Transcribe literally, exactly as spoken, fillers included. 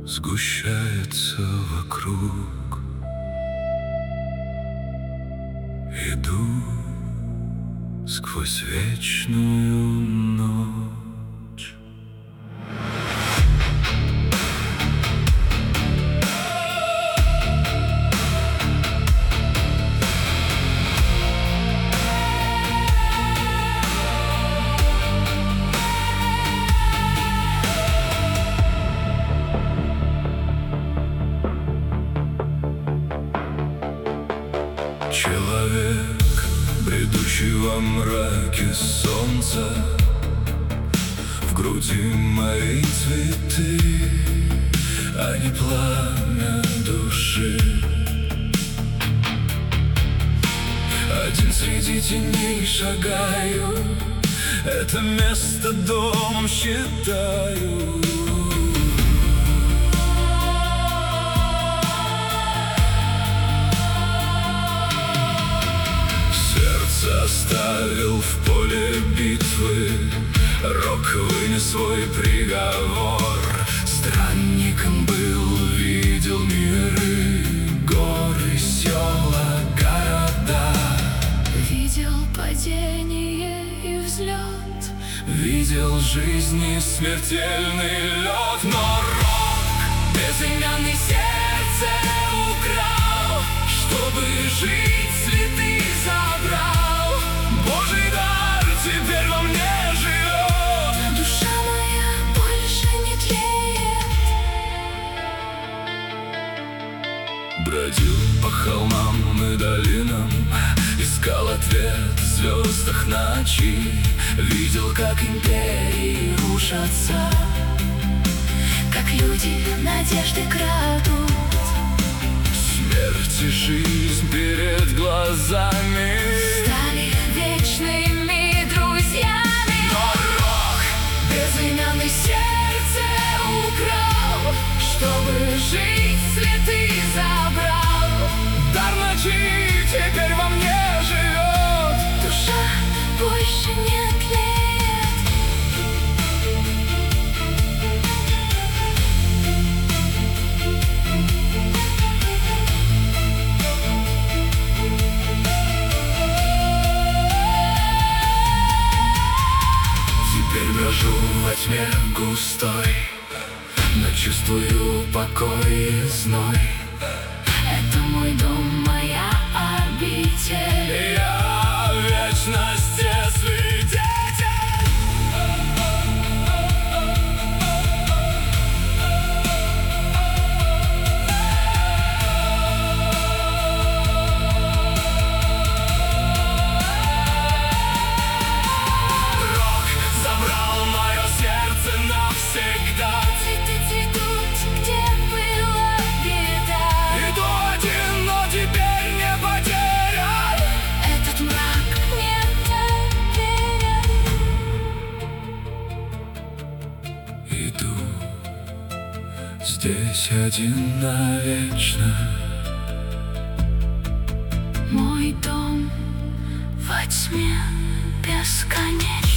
сгущается вокруг. Иду сквозь вечную ночь. Человек, бредущий во мраке солнца, в груди мои цветы, а не пламя души. Один среди теней шагаю, это место домом считаю. Оставил в поле битвы, рок вынес свой приговор. Странником был, видел миры, горы, села, города. Видел падение и взлет, видел жизни смертельный лед. Но рок безымянный сердце украл, чтобы жить цветы забрал. Божий дар теперь во мне живет. Душа моя больше не тлеет. Бродил по холмам и долинам, искал ответ в звездах ночи. Видел, как империи рушатся, как люди надежды крадут. Смерть и жизнь перед глазами стали вечными друзьями. Но рок безымянный сердце украл, чтобы жить цветы забрал. Дар ночи теперь во мне живет. Душа больше не тлеет. Брожу во тьме густой, но чувствую покой и зной. Это мой дом, моя обитель. Я в вечности свидетель. Иду здесь один навечно. Мой дом во тьме бесконечный.